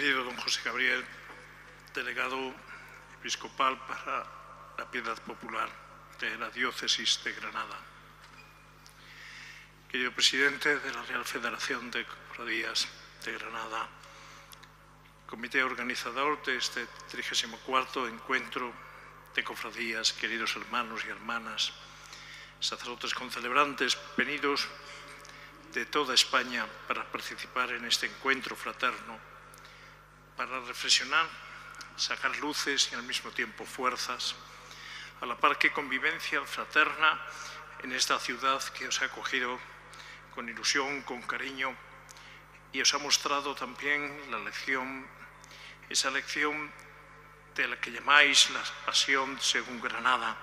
Querido don José Gabriel, delegado episcopal para la Piedad Popular de la Diócesis de Granada. Querido presidente de la Real Federación de Cofradías de Granada, comité organizador de este 34º encuentro de cofradías, queridos hermanos y hermanas, sacerdotes concelebrantes venidos de toda España para participar en este encuentro fraterno, para reflexionar, sacar luces y al mismo tiempo fuerzas, a la par que convivencia fraterna en esta ciudad que os ha acogido con ilusión, con cariño, y os ha mostrado también la lección, esa lección de la que llamáis la pasión según Granada,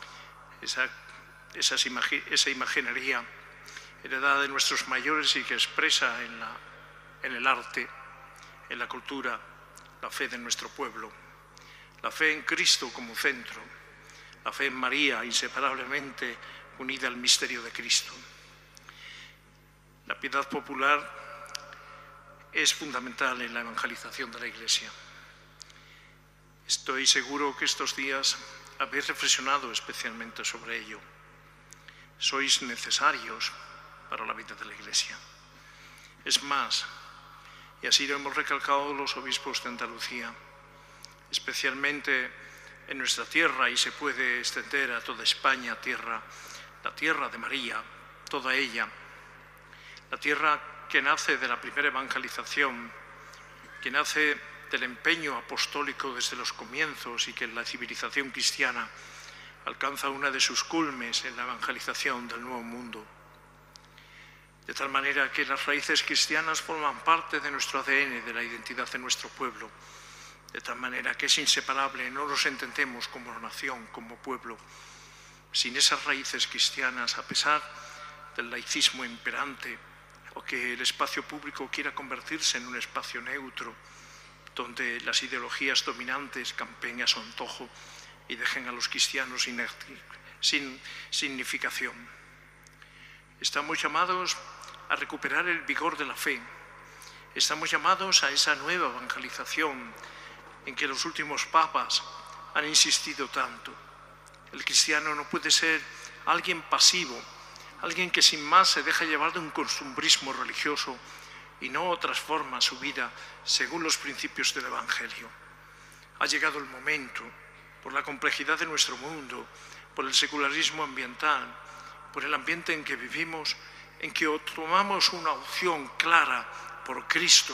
esa imaginería heredada de nuestros mayores y que expresa en el arte, en la cultura, la fe de nuestro pueblo, la fe en Cristo como centro, la fe en María inseparablemente unida al misterio de Cristo. La piedad popular es fundamental en la evangelización de la Iglesia. Estoy seguro que estos días habéis reflexionado especialmente sobre ello. Sois necesarios para la vida de la Iglesia. Es más, y así lo hemos recalcado los obispos de Andalucía, especialmente en nuestra tierra, y se puede extender a toda España, la tierra de María, toda ella, la tierra que nace de la primera evangelización, que nace del empeño apostólico desde los comienzos y que en la civilización cristiana alcanza una de sus culmes en la evangelización del Nuevo Mundo. De tal manera que las raíces cristianas forman parte de nuestro ADN, de la identidad de nuestro pueblo. De tal manera que es inseparable, no nos entendemos como nación, como pueblo. Sin esas raíces cristianas, a pesar del laicismo imperante, o que el espacio público quiera convertirse en un espacio neutro, donde las ideologías dominantes campeen a su antojo y dejen a los cristianos sin significación. Estamos llamados a recuperar el vigor de la fe. Estamos llamados a esa nueva evangelización en que los últimos papas han insistido tanto. El cristiano no puede ser alguien pasivo, alguien que sin más se deja llevar de un costumbrismo religioso y no transforma su vida según los principios del Evangelio. Ha llegado el momento, por la complejidad de nuestro mundo, por el secularismo ambiental, por el ambiente en que vivimos, en que o tomamos una opción clara por Cristo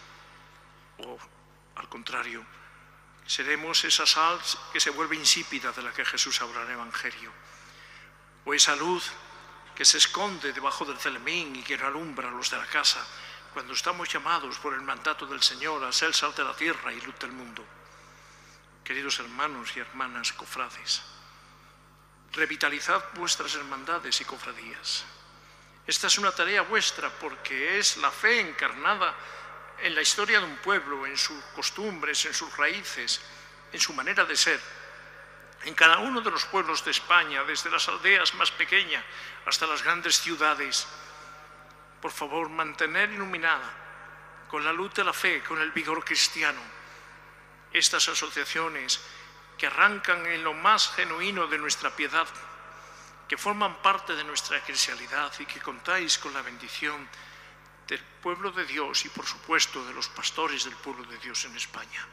o, al contrario, seremos esa sal que se vuelve insípida de la que Jesús habla en el Evangelio, o esa luz que se esconde debajo del celemín y que no alumbra a los de la casa, cuando estamos llamados por el mandato del Señor a ser sal de la tierra y luz del mundo. Queridos hermanos y hermanas cofrades, revitalizad vuestras hermandades y cofradías. Esta es una tarea vuestra porque es la fe encarnada en la historia de un pueblo, en sus costumbres, en sus raíces, en su manera de ser. En cada uno de los pueblos de España, desde las aldeas más pequeñas hasta las grandes ciudades, por favor, mantener iluminada con la luz de la fe, con el vigor cristiano, estas asociaciones que arrancan en lo más genuino de nuestra piedad, que forman parte de nuestra eclesialidad y que contáis con la bendición del pueblo de Dios y, por supuesto, de los pastores del pueblo de Dios en España.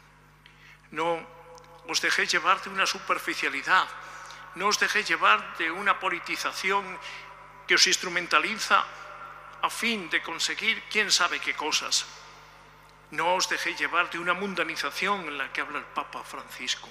No os dejéis llevar de una superficialidad, no os dejéis llevar de una politización que os instrumentaliza a fin de conseguir quién sabe qué cosas. No os dejéis llevar de una mundanización en la que habla el Papa Francisco.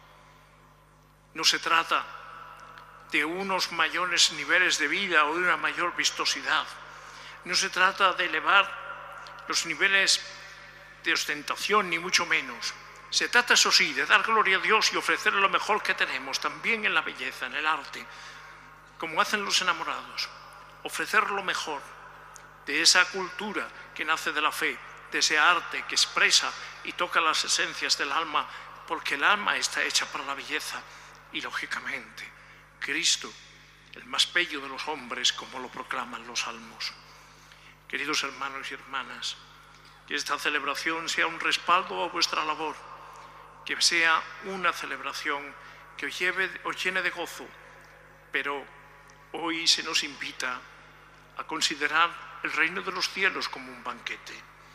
No se trata de unos mayores niveles de vida o de una mayor vistosidad. No se trata de elevar los niveles de ostentación, ni mucho menos. Se trata, eso sí, de dar gloria a Dios y ofrecerle lo mejor que tenemos, también en la belleza, en el arte, como hacen los enamorados. Ofrecer lo mejor de esa cultura que nace de la fe, de ese arte que expresa y toca las esencias del alma, porque el alma está hecha para la belleza y, lógicamente, Cristo, el más bello de los hombres, como lo proclaman los salmos. Queridos hermanos y hermanas, Que esta celebración sea un respaldo a vuestra labor, que sea una celebración que os llene de gozo, pero hoy se nos invita a considerar el reino de los cielos como un banquete.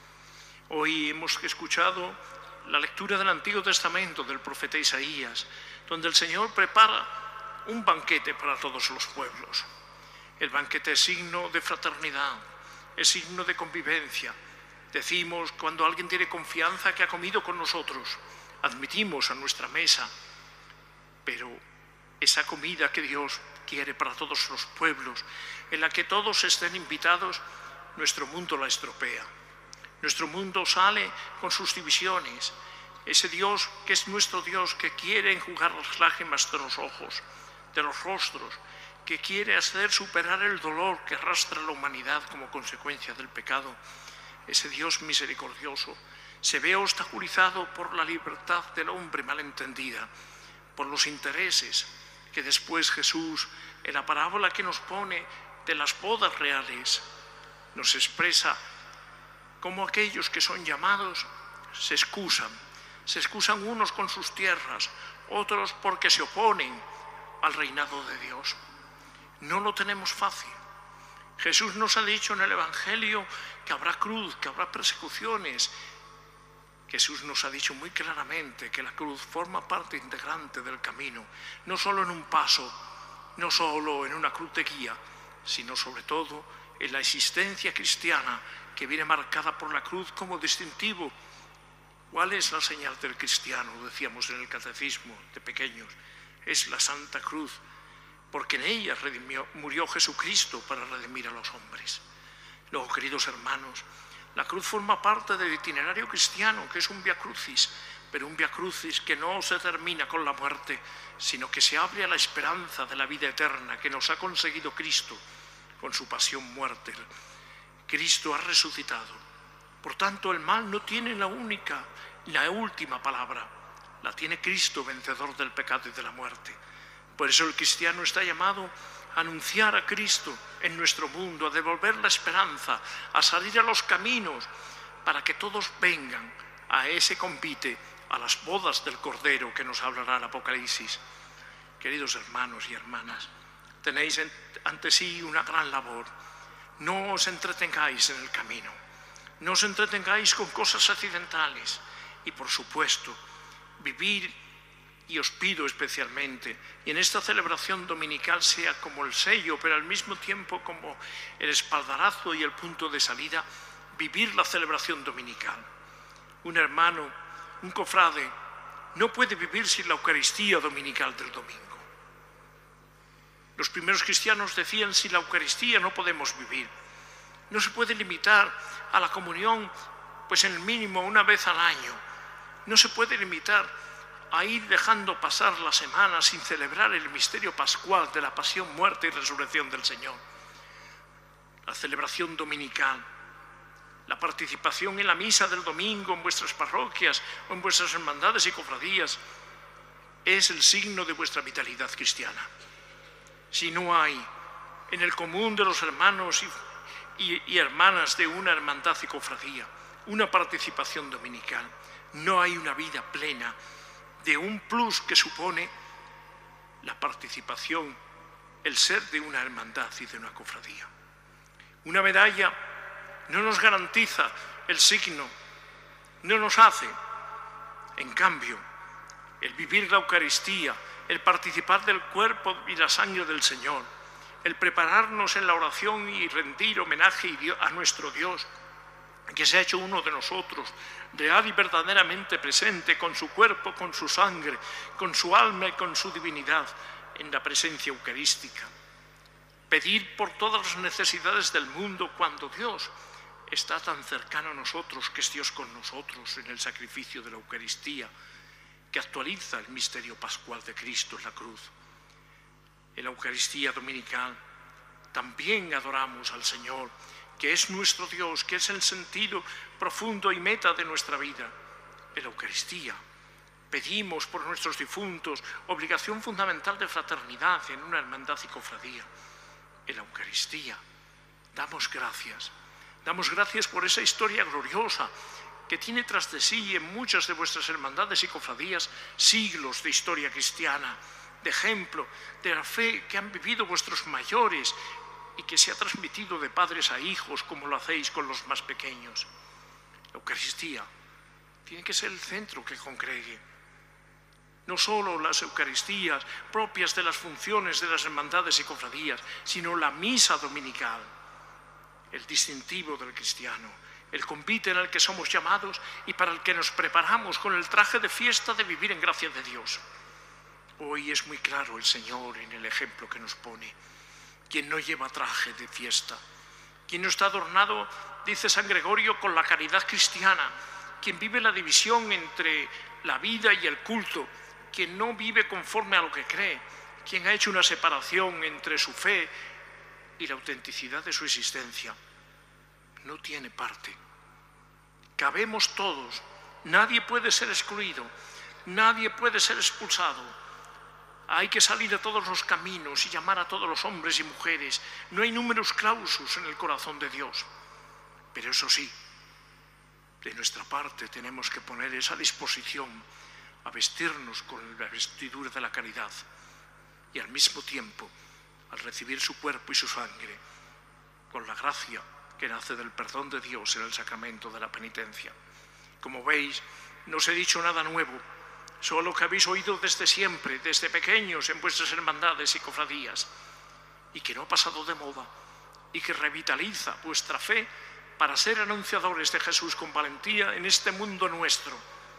Hoy hemos escuchado la lectura del Antiguo Testamento del profeta Isaías, donde el Señor prepara un banquete para todos los pueblos. El banquete es signo de fraternidad, es signo de convivencia. Decimos, cuando alguien tiene confianza, que ha comido con nosotros, admitimos a nuestra mesa, pero esa comida que Dios quiere para todos los pueblos, en la que todos estén invitados, nuestro mundo la estropea. Nuestro mundo sale con sus divisiones. Ese Dios que es nuestro Dios, que quiere enjugar las lágrimas de los ojos, de los rostros, que quiere hacer superar el dolor que arrastra la humanidad como consecuencia del pecado. Ese Dios misericordioso se ve obstaculizado por la libertad del hombre malentendida, por los intereses que después Jesús, en la parábola que nos pone de las bodas reales, nos expresa cómo aquellos que son llamados se excusan unos con sus tierras, otros porque se oponen al reinado de Dios. No lo tenemos fácil. Jesús nos ha dicho en el Evangelio que habrá cruz, que habrá persecuciones. Jesús nos ha dicho muy claramente que la cruz forma parte integrante del camino, no solo en un paso, no solo en una cruz de guía, sino sobre todo en la existencia cristiana que viene marcada por la cruz como distintivo. ¿Cuál es la señal del cristiano? Decíamos en el catecismo de pequeños. Es la Santa Cruz, porque en ella murió Jesucristo para redimir a los hombres. Luego, queridos hermanos, la cruz forma parte del itinerario cristiano, que es un vía crucis, pero un vía crucis que no se termina con la muerte, sino que se abre a la esperanza de la vida eterna que nos ha conseguido Cristo con su pasión muerte. Cristo ha resucitado. Por tanto, el mal no tiene la última palabra, la tiene Cristo, vencedor del pecado y de la muerte. Por eso el cristiano está llamado a anunciar a Cristo en nuestro mundo, a devolver la esperanza, a salir a los caminos para que todos vengan a ese convite, a las bodas del Cordero que nos hablará el Apocalipsis. Queridos hermanos y hermanas, tenéis ante sí una gran labor. No os entretengáis en el camino, no os entretengáis con cosas accidentales y, por supuesto, vivir. Y os pido especialmente, y en esta celebración dominical sea como el sello, pero al mismo tiempo como el espaldarazo y el punto de salida, vivir la celebración dominical. Un hermano, un cofrade, no puede vivir sin la Eucaristía dominical del domingo. Los primeros cristianos decían, sin la Eucaristía no podemos vivir. No se puede limitar a la comunión, pues en el mínimo una vez al año. No se puede limitar a ir dejando pasar la semana sin celebrar el misterio pascual de la pasión, muerte y resurrección del Señor. La celebración dominical, la participación en la misa del domingo en vuestras parroquias o en vuestras hermandades y cofradías es el signo de vuestra vitalidad cristiana. Si no hay en el común de los hermanos y hermanas de una hermandad y cofradía una participación dominical, no hay una vida plena de un plus que supone la participación, el ser de una hermandad y de una cofradía. Una medalla no nos garantiza el signo, no nos hace. En cambio, el vivir la Eucaristía, el participar del cuerpo y la sangre del Señor, el prepararnos en la oración y rendir homenaje a nuestro Dios, que se ha hecho uno de nosotros, real y verdaderamente presente, con su cuerpo, con su sangre, con su alma y con su divinidad, en la presencia eucarística. Pedir por todas las necesidades del mundo cuando Dios está tan cercano a nosotros, que es Dios con nosotros en el sacrificio de la Eucaristía, que actualiza el misterio pascual de Cristo en la cruz. En la Eucaristía dominical también adoramos al Señor, que es nuestro Dios, que es el sentido profundo y meta de nuestra vida. En la Eucaristía pedimos por nuestros difuntos, obligación fundamental de fraternidad en una hermandad y cofradía. En la Eucaristía damos gracias Damos gracias por esa historia gloriosa que tiene tras de sí en muchas de vuestras hermandades y cofradías siglos de historia cristiana, de ejemplo de la fe que han vivido vuestros mayores y que se ha transmitido de padres a hijos como lo hacéis con los más pequeños. La Eucaristía tiene que ser el centro que congregue. No solo las Eucaristías propias de las funciones de las hermandades y cofradías, sino la misa dominical, el distintivo del cristiano, el convite en el que somos llamados y para el que nos preparamos con el traje de fiesta de vivir en gracia de Dios. Hoy es muy claro el Señor en el ejemplo que nos pone. Quien no lleva traje de fiesta, quien no está adornado, dice San Gregorio, con la caridad cristiana, quien vive la división entre la vida y el culto, quien no vive conforme a lo que cree, quien ha hecho una separación entre su fe y la autenticidad de su existencia, no tiene parte. Cabemos todos, nadie puede ser excluido, nadie puede ser expulsado. Hay que salir a todos los caminos y llamar a todos los hombres y mujeres. No hay numerus clausus en el corazón de Dios. Pero eso sí, de nuestra parte tenemos que poner esa disposición a vestirnos con la vestidura de la caridad y al mismo tiempo, al recibir su cuerpo y su sangre, con la gracia que nace del perdón de Dios en el sacramento de la penitencia. Como veis, no os he dicho nada nuevo, solo que habéis oído desde siempre, desde pequeños en vuestras hermandades y cofradías, y que no ha pasado de moda, y que revitaliza vuestra fe para ser anunciadores de Jesús con valentía en este mundo nuestro,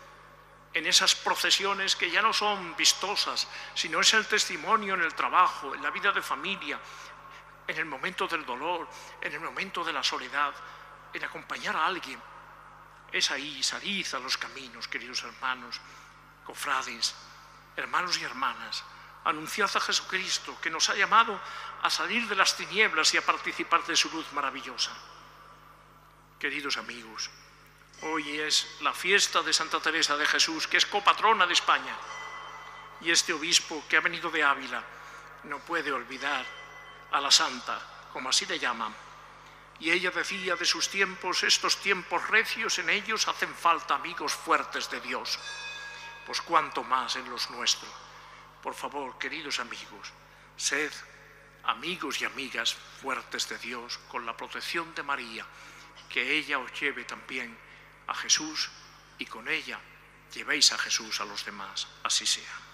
en esas procesiones que ya no son vistosas, sino es el testimonio en el trabajo, en la vida de familia, en el momento del dolor, en el momento de la soledad, en acompañar a alguien. Es ahí, salid a los caminos, queridos hermanos, cofrades, hermanos y hermanas, anunciad a Jesucristo, que nos ha llamado a salir de las tinieblas y a participar de su luz maravillosa. Queridos amigos, hoy es la fiesta de Santa Teresa de Jesús, que es copatrona de España, y este obispo que ha venido de Ávila no puede olvidar a la santa, como así le llaman. Y ella decía de sus tiempos, estos tiempos recios, en ellos hacen falta amigos fuertes de Dios. Pues cuánto más en los nuestros. Por favor, queridos amigos, sed amigos y amigas fuertes de Dios con la protección de María, que ella os lleve también a Jesús y con ella llevéis a Jesús a los demás. Así sea.